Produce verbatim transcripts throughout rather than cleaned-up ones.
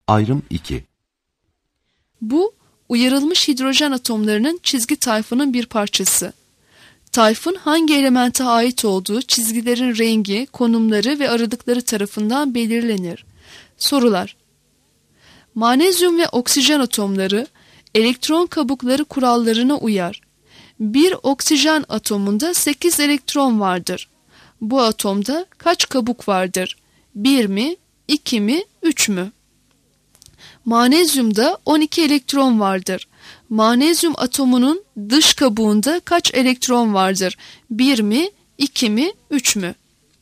Ayrım iki. Bu, uyarılmış hidrojen atomlarının çizgi tayfının bir parçası. Tayfın hangi elemente ait olduğu çizgilerin rengi, konumları ve aradıkları tarafından belirlenir. Sorular: Manezyum ve oksijen atomları elektron kabukları kurallarına uyar. Bir oksijen atomunda sekiz elektron vardır. Bu atomda kaç kabuk vardır? bir mi, iki mi, üç mü? Manezyumda on iki elektron vardır. Manezyum atomunun dış kabuğunda kaç elektron vardır? bir mi, iki mi, üç mü?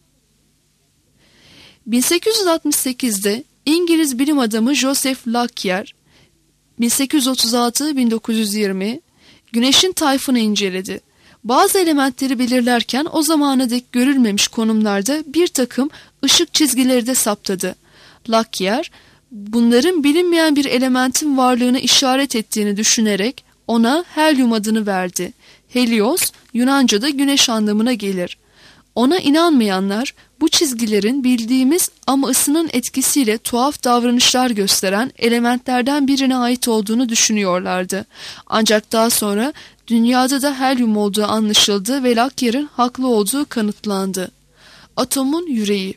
bin sekiz yüz altmış sekizde İngiliz bilim adamı Joseph Lockyer bin sekiz yüz otuz altı - bin dokuz yüz yirmi Güneşin tayfını inceledi. Bazı elementleri belirlerken o zamana dek görülmemiş konumlarda bir takım ışık çizgileri de saptadı. Lockyer, bunların bilinmeyen bir elementin varlığını işaret ettiğini düşünerek ona helyum adını verdi. Helios, Yunanca'da güneş anlamına gelir. Ona inanmayanlar, bu çizgilerin bildiğimiz ama ısının etkisiyle tuhaf davranışlar gösteren elementlerden birine ait olduğunu düşünüyorlardı. Ancak daha sonra dünyada da helyum olduğu anlaşıldı ve Lockyer'in haklı olduğu kanıtlandı. Atomun yüreği.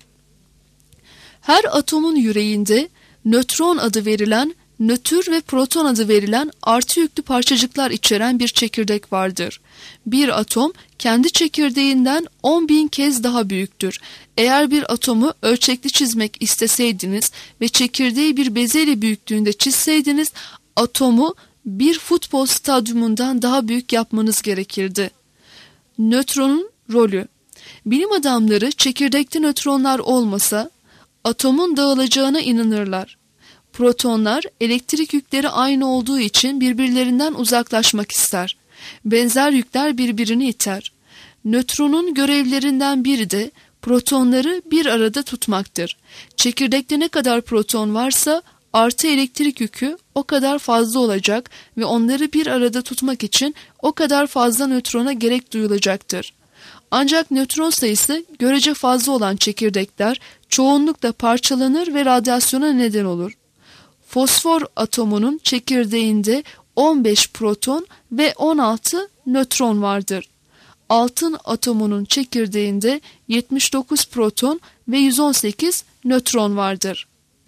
Her atomun yüreğinde nötron adı verilen, nötr ve proton adı verilen artı yüklü parçacıklar içeren bir çekirdek vardır. Bir atom kendi çekirdeğinden on bin kez daha büyüktür. Eğer bir atomu ölçekli çizmek isteseydiniz ve çekirdeği bir bezelye büyüklüğünde çizseydiniz, atomu bir futbol stadyumundan daha büyük yapmanız gerekirdi. Nötronun rolü. Bilim adamları çekirdekte nötronlar olmasa atomun dağılacağına inanırlar. Protonlar elektrik yükleri aynı olduğu için birbirlerinden uzaklaşmak ister. Benzer yükler birbirini iter. Nötronun görevlerinden biri de protonları bir arada tutmaktır. Çekirdekte ne kadar proton varsa artı elektrik yükü o kadar fazla olacak ve onları bir arada tutmak için o kadar fazla nötrona gerek duyulacaktır. Ancak nötron sayısı görece fazla olan çekirdekler çoğunlukla parçalanır ve radyasyona neden olur. Fosfor atomunun çekirdeğinde on beş proton ve on altı nötron vardır. Altın atomunun çekirdeğinde yetmiş dokuz proton ve yüz on sekiz nötron vardır.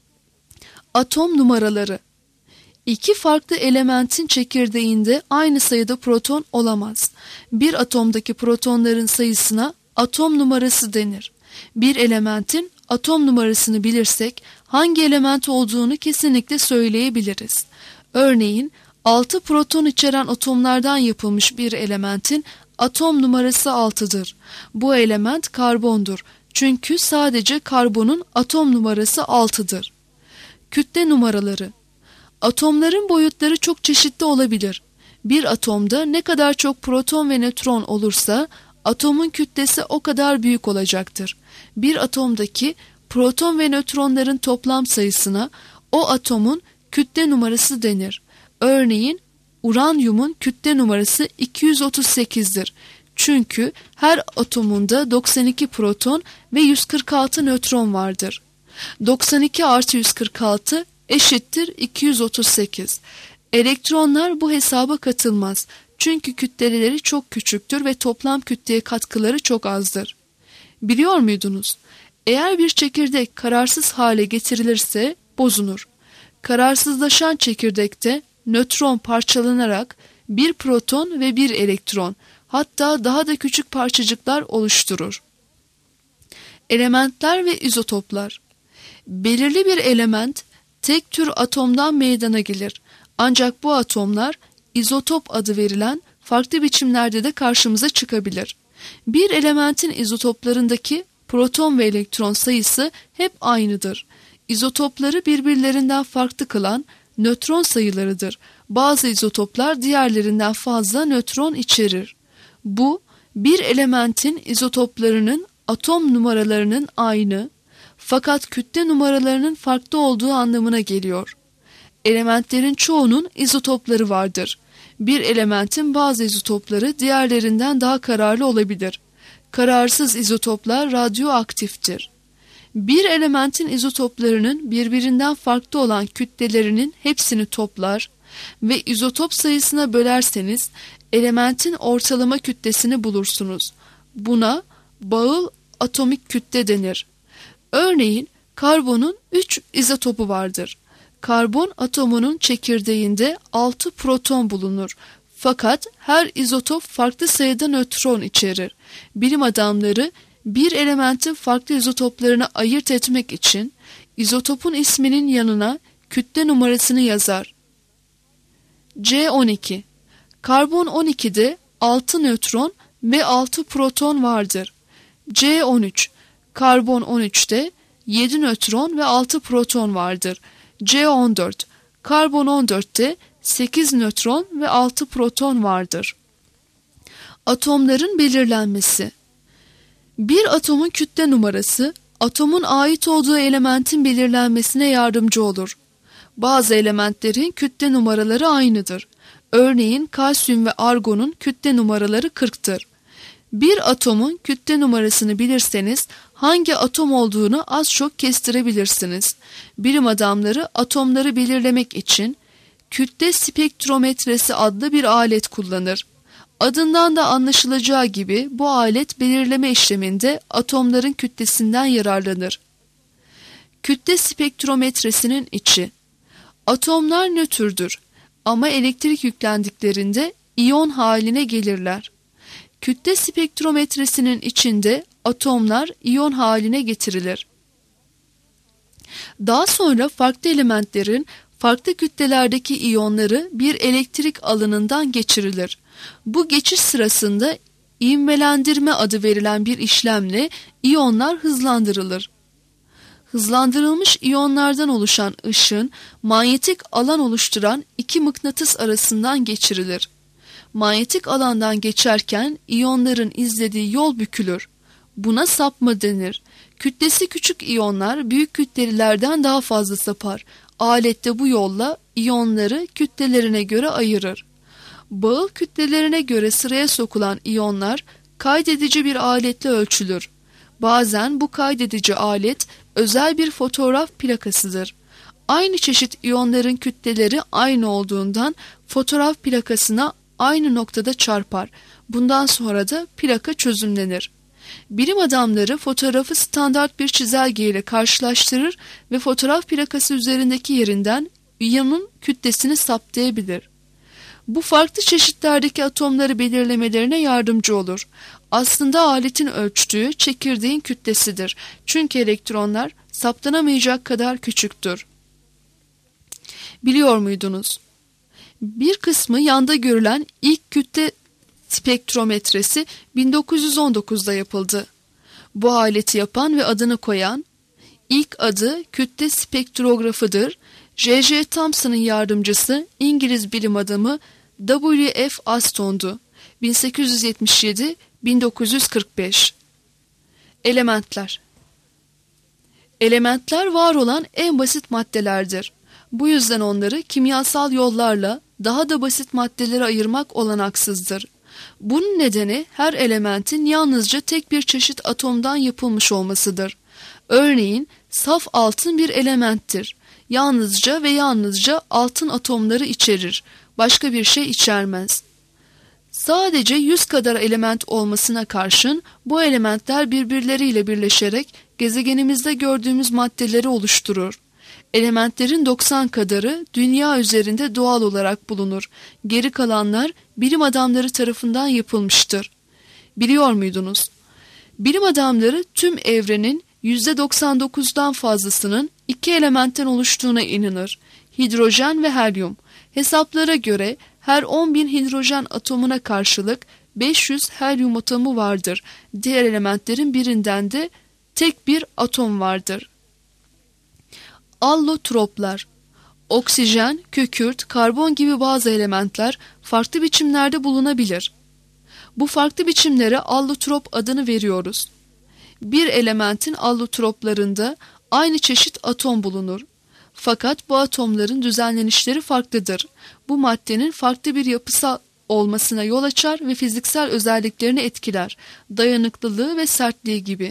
Atom numaraları. İki farklı elementin çekirdeğinde aynı sayıda proton olamaz. Bir atomdaki protonların sayısına atom numarası denir. Bir elementin atom numarasını bilirsek hangi element olduğunu kesinlikle söyleyebiliriz. Örneğin altı proton içeren atomlardan yapılmış bir elementin atom numarası altıdır. Bu element karbondur. Çünkü sadece karbonun atom numarası altıdır. Kütle numaraları. Atomların boyutları çok çeşitli olabilir. Bir atomda ne kadar çok proton ve nötron olursa atomun kütlesi o kadar büyük olacaktır. Bir atomdaki proton ve nötronların toplam sayısına o atomun kütle numarası denir. Örneğin uranyumun kütle numarası iki yüz otuz sekizdir. Çünkü her atomunda doksan iki proton ve yüz kırk altı nötron vardır. doksan iki artı yüz kırk altı eşittir iki yüz otuz sekiz. Elektronlar bu hesaba katılmaz. Çünkü kütleleri çok küçüktür ve toplam kütleye katkıları çok azdır. Biliyor muydunuz? Eğer bir çekirdek kararsız hale getirilirse bozulur. Kararsızlaşan çekirdekte nötron parçalanarak bir proton ve bir elektron, hatta daha da küçük parçacıklar oluşturur. Elementler ve izotoplar. Belirli bir element tek tür atomdan meydana gelir. Ancak bu atomlar izotop adı verilen farklı biçimlerde de karşımıza çıkabilir. Bir elementin izotoplarındaki proton ve elektron sayısı hep aynıdır. İzotopları birbirlerinden farklı kılan nötron sayılarıdır. Bazı izotoplar diğerlerinden fazla nötron içerir. Bu, bir elementin izotoplarının atom numaralarının aynı, fakat kütle numaralarının farklı olduğu anlamına geliyor. Elementlerin çoğunun izotopları vardır. Bir elementin bazı izotopları diğerlerinden daha kararlı olabilir. Kararsız izotoplar radyoaktiftir. Bir elementin izotoplarının birbirinden farklı olan kütlelerinin hepsini toplar ve izotop sayısına bölerseniz elementin ortalama kütlesini bulursunuz. Buna bağıl atomik kütle denir. Örneğin karbonun üç izotopu vardır. Karbon atomunun çekirdeğinde altı proton bulunur. Fakat her izotop farklı sayıda nötron içerir. Bilim adamları bir elementin farklı izotoplarını ayırt etmek için izotopun isminin yanına kütle numarasını yazar. C on iki. Karbon on ikide altı nötron ve altı proton vardır. C on üç. Karbon on üçte yedi nötron ve altı proton vardır. C on dört. Karbon on dörtte sekiz nötron ve altı proton vardır. Atomların belirlenmesi. Bir atomun kütle numarası, atomun ait olduğu elementin belirlenmesine yardımcı olur. Bazı elementlerin kütle numaraları aynıdır. Örneğin kalsiyum ve argonun kütle numaraları kırktır. Bir atomun kütle numarasını bilirseniz hangi atom olduğunu az çok kestirebilirsiniz. Bilim adamları atomları belirlemek için kütle spektrometresi adlı bir alet kullanır. Adından da anlaşılacağı gibi bu alet belirleme işleminde atomların kütlesinden yararlanır. Kütle spektrometresinin içi. Atomlar nötrdür ama elektrik yüklendiklerinde iyon haline gelirler. Kütle spektrometresinin içinde atomlar iyon haline getirilir. Daha sonra farklı elementlerin farklı kütlelerdeki iyonları bir elektrik alanından geçirilir. Bu geçiş sırasında ivmelendirme adı verilen bir işlemle iyonlar hızlandırılır. Hızlandırılmış iyonlardan oluşan ışın manyetik alan oluşturan iki mıknatıs arasından geçirilir. Manyetik alandan geçerken iyonların izlediği yol bükülür. Buna sapma denir. Kütlesi küçük iyonlar büyük kütlelerden daha fazla sapar. Alet de bu yolla iyonları kütlelerine göre ayırır. Bağıl kütlelerine göre sıraya sokulan iyonlar kaydedici bir aletle ölçülür. Bazen bu kaydedici alet özel bir fotoğraf plakasıdır. Aynı çeşit iyonların kütleleri aynı olduğundan fotoğraf plakasına aynı noktada çarpar. Bundan sonra da plaka çözümlenir. Bilim adamları fotoğrafı standart bir çizelge ile karşılaştırır ve fotoğraf plakası üzerindeki yerinden iyonun kütlesini saptayabilir. Bu farklı çeşitlerdeki atomları belirlemelerine yardımcı olur. Aslında aletin ölçtüğü çekirdeğin kütlesidir. Çünkü elektronlar saptanamayacak kadar küçüktür. Biliyor muydunuz? Bir kısmı yanda görülen ilk kütle spektrometresi bin dokuz yüz on dokuzda yapıldı. Bu aleti yapan ve adını koyan ilk adı kütle spektrografıdır. J J Thomson'ın yardımcısı İngiliz bilim adamı W F Aston'du. bin sekiz yüz yetmiş yedi - bin dokuz yüz kırk beş. Elementler. Elementler var olan en basit maddelerdir. Bu yüzden onları kimyasal yollarla daha da basit maddelere ayırmak olanaksızdır. Bunun nedeni her elementin yalnızca tek bir çeşit atomdan yapılmış olmasıdır. Örneğin saf altın bir elementtir. Yalnızca ve yalnızca altın atomları içerir. Başka bir şey içermez. Sadece yüz kadar element olmasına karşın bu elementler birbirleriyle birleşerek gezegenimizde gördüğümüz maddeleri oluşturur. Elementlerin doksan kadarı dünya üzerinde doğal olarak bulunur. Geri kalanlar bilim adamları tarafından yapılmıştır. Biliyor muydunuz? Bilim adamları tüm evrenin yüzde doksan dokuzdan fazlasının iki elementten oluştuğuna inanır. Hidrojen ve helyum. Hesaplara göre her on bin hidrojen atomuna karşılık beş yüz helyum atomu vardır. Diğer elementlerin birinden de tek bir atom vardır. Allotroplar. Oksijen, kükürt, karbon gibi bazı elementler farklı biçimlerde bulunabilir. Bu farklı biçimlere allotrop adını veriyoruz. Bir elementin allotroplarında aynı çeşit atom bulunur. Fakat bu atomların düzenlenişleri farklıdır. Bu maddenin farklı bir yapısal olmasına yol açar ve fiziksel özelliklerini etkiler. Dayanıklılığı ve sertliği gibi.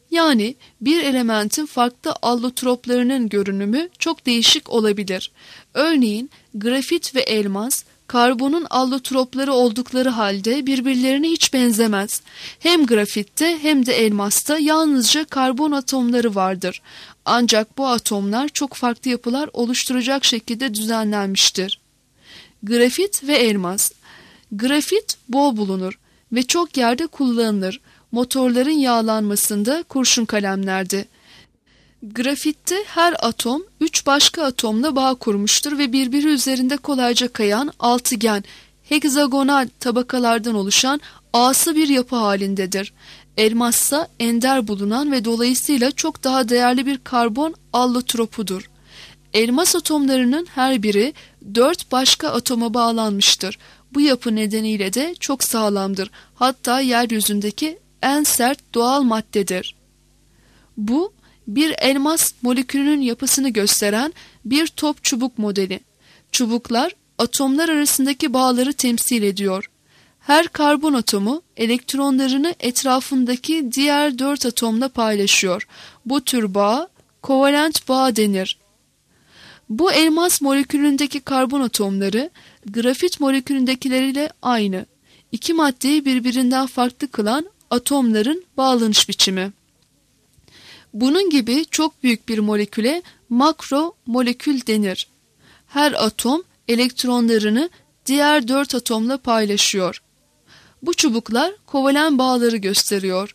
Yani bir elementin farklı allotroplarının görünümü çok değişik olabilir. Örneğin grafit ve elmas, karbonun allotropları oldukları halde birbirlerine hiç benzemez. Hem grafitte hem de elmasta yalnızca karbon atomları vardır. Ancak bu atomlar çok farklı yapılar oluşturacak şekilde düzenlenmiştir. Grafit ve elmas. Grafit bol bulunur ve çok yerde kullanılır. Motorların yağlanmasında, kurşun kalemlerde. Grafitte her atom üç başka atomla bağ kurmuştur ve birbiri üzerinde kolayca kayan altıgen, heksagonal tabakalardan oluşan ağsı bir yapı halindedir. Elmassa ender bulunan ve dolayısıyla çok daha değerli bir karbon allotropudur. Elmas atomlarının her biri dört başka atoma bağlanmıştır. Bu yapı nedeniyle de çok sağlamdır. Hatta yeryüzündeki en sert doğal maddedir. Bu, bir elmas molekülünün yapısını gösteren bir top çubuk modeli. Çubuklar, atomlar arasındaki bağları temsil ediyor. Her karbon atomu elektronlarını etrafındaki diğer dört atomla paylaşıyor. Bu tür bağ, kovalent bağ denir. Bu elmas molekülündeki karbon atomları, grafit molekülündekileriyle aynı. İki maddeyi birbirinden farklı kılan atomların bağlanış biçimi. Bunun gibi çok büyük bir moleküle makro molekül denir. Her atom elektronlarını diğer dört atomla paylaşıyor. Bu çubuklar kovalen bağları gösteriyor.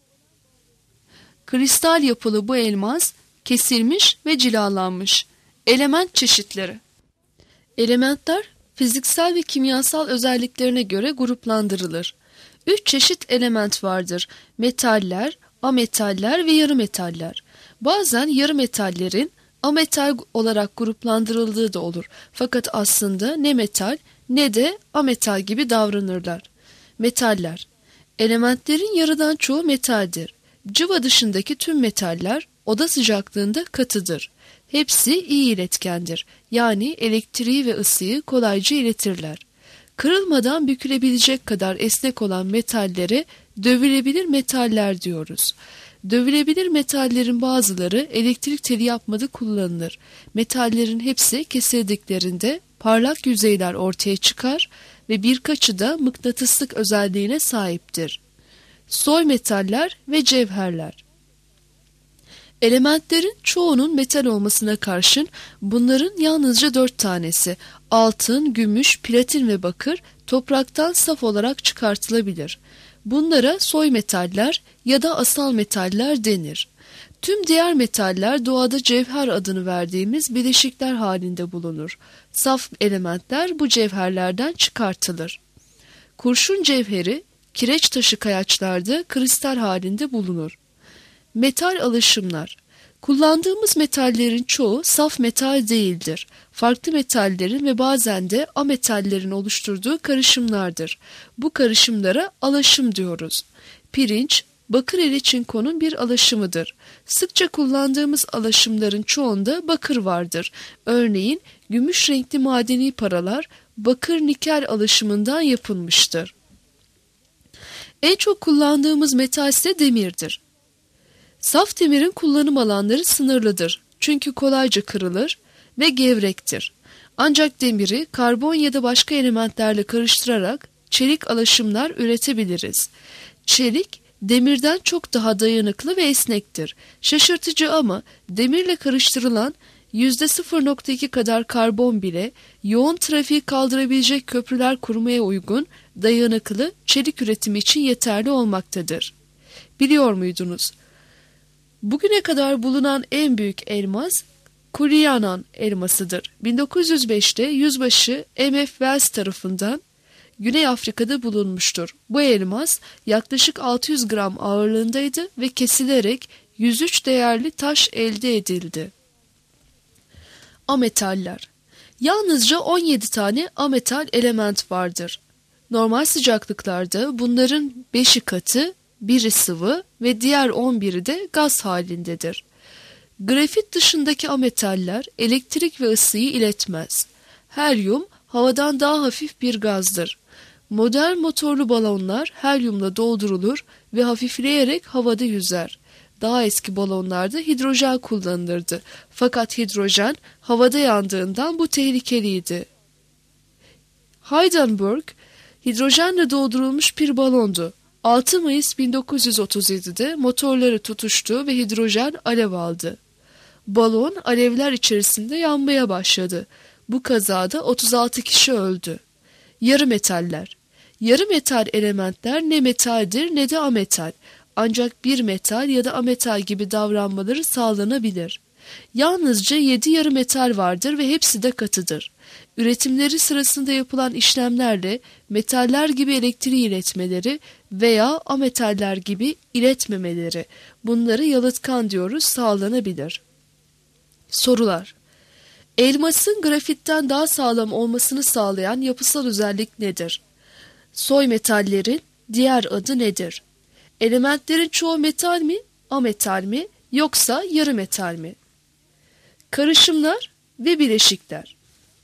Kristal yapılı bu elmas kesilmiş ve cilalanmış. Element çeşitleri. Elementler fiziksel ve kimyasal özelliklerine göre gruplandırılır. Üç çeşit element vardır: metaller, ametaller ve yarı metaller. Bazen yarı metallerin ametal olarak gruplandırıldığı da olur. Fakat aslında ne metal ne de ametal gibi davranırlar. Metaller. Elementlerin yarıdan çoğu metaldir. Cıva dışındaki tüm metaller oda sıcaklığında katıdır. Hepsi iyi iletkendir. Yani elektriği ve ısıyı kolayca iletirler. Kırılmadan bükülebilecek kadar esnek olan metallere dövülebilir metaller diyoruz. Dövülebilir metallerin bazıları elektrik teli yapmada kullanılır. Metallerin hepsi kesildiklerinde parlak yüzeyler ortaya çıkar ve birkaçı da mıknatıslık özelliğine sahiptir. Soy metaller ve cevherler. Elementlerin çoğunun metal olmasına karşın bunların yalnızca dört tanesi, altın, gümüş, platin ve bakır, topraktan saf olarak çıkartılabilir. Bunlara soy metaller ya da asal metaller denir. Tüm diğer metaller doğada cevher adını verdiğimiz bileşikler halinde bulunur. Saf elementler bu cevherlerden çıkartılır. Kurşun cevheri, kireç taşı kayaçlarda kristal halinde bulunur. Metal alaşımlar. Kullandığımız metallerin çoğu saf metal değildir. Farklı metallerin ve bazen de ametallerin oluşturduğu karışımlardır. Bu karışımlara alaşım diyoruz. Pirinç, bakır ile çinkonun bir alaşımıdır. Sıkça kullandığımız alaşımların çoğunda bakır vardır. Örneğin gümüş renkli madeni paralar bakır nikel alaşımından yapılmıştır. En çok kullandığımız metal ise demirdir. Saf demirin kullanım alanları sınırlıdır. Çünkü kolayca kırılır ve gevrektir. Ancak demiri karbon ya da başka elementlerle karıştırarak çelik alaşımlar üretebiliriz. Çelik demirden çok daha dayanıklı ve esnektir. Şaşırtıcı ama demirle karıştırılan yüzde sıfır nokta iki kadar karbon bile yoğun trafiği kaldırabilecek köprüler kurmaya uygun, dayanıklı çelik üretimi için yeterli olmaktadır. Biliyor muydunuz? Bugüne kadar bulunan en büyük elmas Kurianan elmasıdır. bin dokuz yüz beşte yüzbaşı M F Wells tarafından Güney Afrika'da bulunmuştur. Bu elmas yaklaşık altı yüz gram ağırlığındaydı ve kesilerek yüz üç değerli taş elde edildi. Ametaller. Yalnızca on yedi tane ametal element vardır. Normal sıcaklıklarda bunların beşi katı, biri sıvı ve diğer on biri de gaz halindedir. Grafit dışındaki ametaller elektrik ve ısıyı iletmez. Helyum havadan daha hafif bir gazdır. Modern motorlu balonlar helyumla doldurulur ve hafifleyerek havada yüzer. Daha eski balonlarda hidrojen kullanılırdı. Fakat hidrojen havada yandığından bu tehlikeliydi. Hindenburg hidrojenle doldurulmuş bir balondu. altı Mayıs bin dokuz yüz otuz yedi'de motorları tutuştu ve hidrojen alev aldı. Balon alevler içerisinde yanmaya başladı. Bu kazada otuz altı kişi öldü. Yarı metaller. Yarı metal elementler ne metaldir ne de ametal. Ancak bir metal ya da ametal gibi davranmaları sağlanabilir. Yalnızca yedi yarı metal vardır ve hepsi de katıdır. Üretimleri sırasında yapılan işlemlerle metaller gibi elektriği iletmeleri veya ametaller gibi iletmemeleri, bunları yalıtkan diyoruz, sağlanabilir. Sorular. Elmasın grafitten daha sağlam olmasını sağlayan yapısal özellik nedir? Soy metallerin diğer adı nedir? Elementlerin çoğu metal mi, ametal mi, yoksa yarı metal mi? Karışımlar ve bileşikler.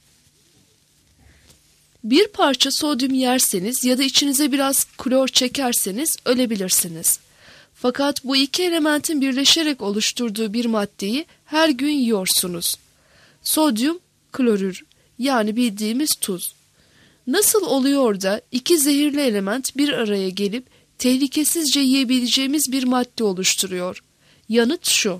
Bir parça sodyum yerseniz ya da içinize biraz klor çekerseniz ölebilirsiniz. Fakat bu iki elementin birleşerek oluşturduğu bir maddeyi her gün yiyorsunuz. Sodyum klorür, yani bildiğimiz tuz. Nasıl oluyor da iki zehirli element bir araya gelip tehlikesizce yiyebileceğimiz bir madde oluşturuyor? Yanıt şu.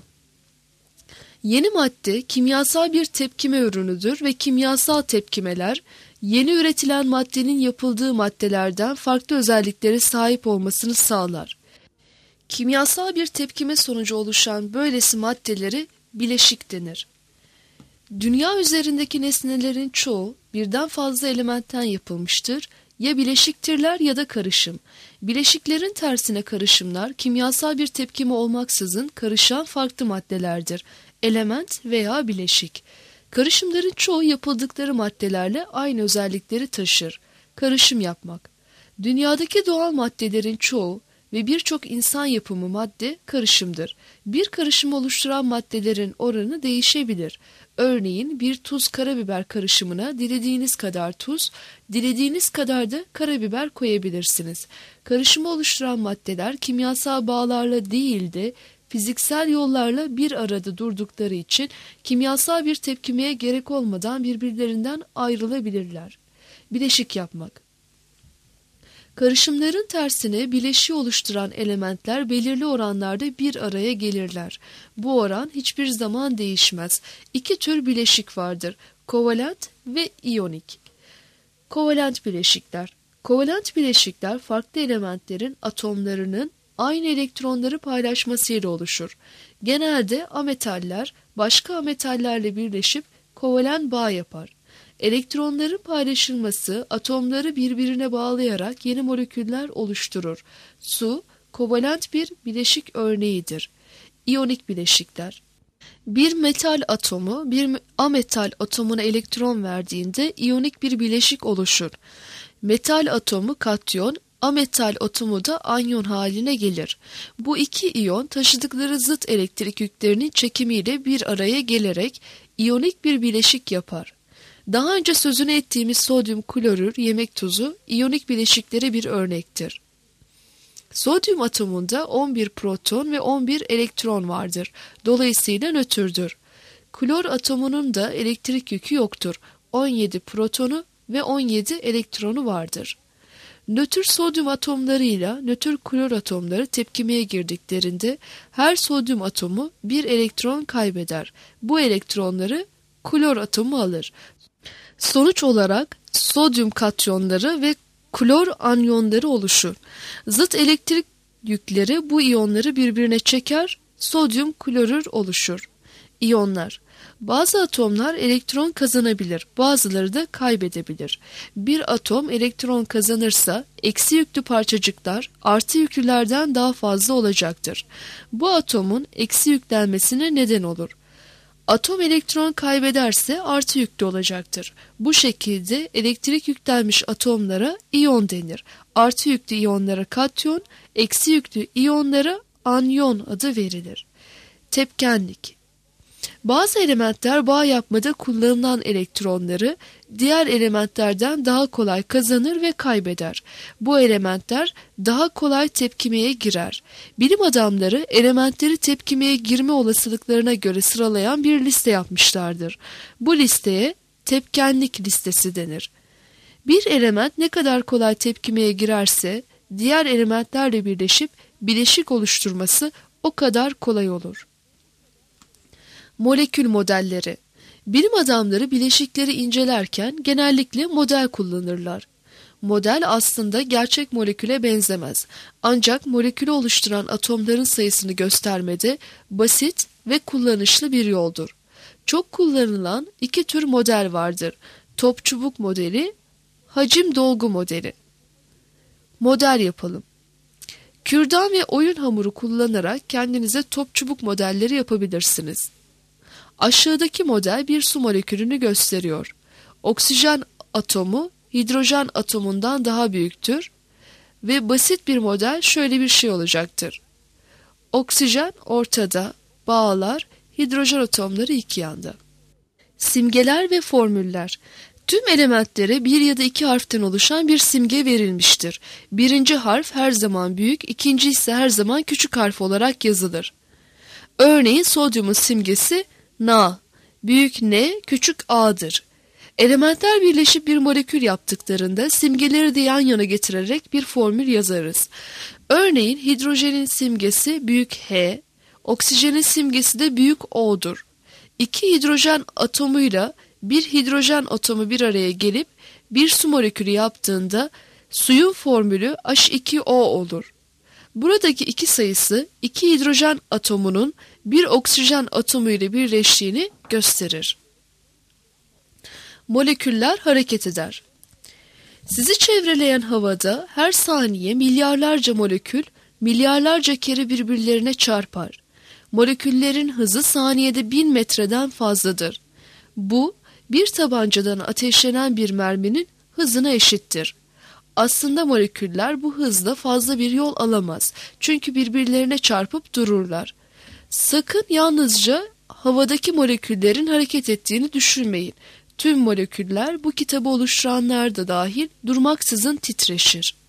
Yeni madde kimyasal bir tepkime ürünüdür ve kimyasal tepkimeler yeni üretilen maddenin yapıldığı maddelerden farklı özelliklere sahip olmasını sağlar. Kimyasal bir tepkime sonucu oluşan böylesi maddeleri bileşik denir. Dünya üzerindeki nesnelerin çoğu birden fazla elementten yapılmıştır. Ya bileşiktirler ya da karışım. Bileşiklerin tersine karışımlar kimyasal bir tepkime olmaksızın karışan farklı maddelerdir. Element veya bileşik. Karışımların çoğu yapıldıkları maddelerle aynı özellikleri taşır. Karışım yapmak. Dünyadaki doğal maddelerin çoğu ve birçok insan yapımı madde karışımdır. Bir karışım oluşturan maddelerin oranı değişebilir. Örneğin bir tuz karabiber karışımına dilediğiniz kadar tuz, dilediğiniz kadar da karabiber koyabilirsiniz. Karışımı oluşturan maddeler kimyasal bağlarla değil de fiziksel yollarla bir arada durdukları için kimyasal bir tepkimeye gerek olmadan birbirlerinden ayrılabilirler. Bileşik yapmak. Karışımların tersine bileşiği oluşturan elementler belirli oranlarda bir araya gelirler. Bu oran hiçbir zaman değişmez. İki tür bileşik vardır: kovalent ve iyonik. Kovalent bileşikler. Kovalent bileşikler farklı elementlerin atomlarının aynı elektronları paylaşmasıyla oluşur. Genelde ametaller başka ametallerle birleşip kovalent bağ yapar. Elektronların paylaşılması atomları birbirine bağlayarak yeni moleküller oluşturur. Su, kovalent bir bileşik örneğidir. İyonik bileşikler. Bir metal atomu bir ametal atomuna elektron verdiğinde iyonik bir bileşik oluşur. Metal atomu katyon, ametal atomu da anyon haline gelir. Bu iki iyon taşıdıkları zıt elektrik yüklerinin çekimiyle bir araya gelerek iyonik bir bileşik yapar. Daha önce sözünü ettiğimiz sodyum klorür yemek tuzu iyonik bileşiklere bir örnektir. Sodyum atomunda on bir proton ve on bir elektron vardır. Dolayısıyla nötrdür. Klor atomunun da elektrik yükü yoktur. on yedi protonu ve on yedi elektronu vardır. Nötr sodyum atomlarıyla nötr klor atomları tepkimeye girdiklerinde her sodyum atomu bir elektron kaybeder. Bu elektronları klor atomu alır. Sonuç olarak sodyum katyonları ve klor anyonları oluşur. Zıt elektrik yükleri bu iyonları birbirine çeker, sodyum klorür oluşur. İyonlar. Bazı atomlar elektron kazanabilir, bazıları da kaybedebilir. Bir atom elektron kazanırsa eksi yüklü parçacıklar artı yüklülerden daha fazla olacaktır. Bu atomun eksi yüklenmesine neden olur. Atom elektron kaybederse artı yüklü olacaktır. Bu şekilde elektrik yüklenmiş atomlara iyon denir. Artı yüklü iyonlara katyon, eksi yüklü iyonlara anyon adı verilir. Tepkenlik. Bazı elementler bağ yapmada kullanılan elektronları diğer elementlerden daha kolay kazanır ve kaybeder. Bu elementler daha kolay tepkimeye girer. Bilim adamları elementleri tepkimeye girme olasılıklarına göre sıralayan bir liste yapmışlardır. Bu listeye tepkenlik listesi denir. Bir element ne kadar kolay tepkimeye girerse diğer elementlerle birleşip bileşik oluşturması o kadar kolay olur. Molekül modelleri. Bilim adamları bileşikleri incelerken genellikle model kullanırlar. Model aslında gerçek moleküle benzemez. Ancak molekülü oluşturan atomların sayısını göstermede basit ve kullanışlı bir yoldur. Çok kullanılan iki tür model vardır. Top çubuk modeli, hacim dolgu modeli. Model yapalım. Kürdan ve oyun hamuru kullanarak kendinize top çubuk modelleri yapabilirsiniz. Aşağıdaki model bir su molekülünü gösteriyor. Oksijen atomu hidrojen atomundan daha büyüktür ve basit bir model şöyle bir şey olacaktır. Oksijen ortada, bağlar, hidrojen atomları iki yanda. Simgeler ve formüller. Tüm elementlere bir ya da iki harften oluşan bir simge verilmiştir. Birinci harf her zaman büyük, ikinci ise her zaman küçük harf olarak yazılır. Örneğin sodyumun simgesi Na, büyük N, küçük A'dır. Elementler birleşip bir molekül yaptıklarında simgeleri de yan yana getirerek bir formül yazarız. Örneğin hidrojenin simgesi büyük H, oksijenin simgesi de büyük O'dur. İki hidrojen atomuyla bir hidrojen atomu bir araya gelip bir su molekülü yaptığında suyun formülü H iki O olur. Buradaki iki sayısı iki hidrojen atomunun bir oksijen atomu ile birleştiğini gösterir. Moleküller hareket eder. Sizi çevreleyen havada her saniye milyarlarca molekül milyarlarca kere birbirlerine çarpar. Moleküllerin hızı saniyede bin metreden fazladır. Bu bir tabancadan ateşlenen bir merminin hızına eşittir. Aslında moleküller bu hızla fazla bir yol alamaz. Çünkü birbirlerine çarpıp dururlar. Sakın yalnızca havadaki moleküllerin hareket ettiğini düşünmeyin. Tüm moleküller, bu kitabı oluşturanlar da dahil, durmaksızın titreşir.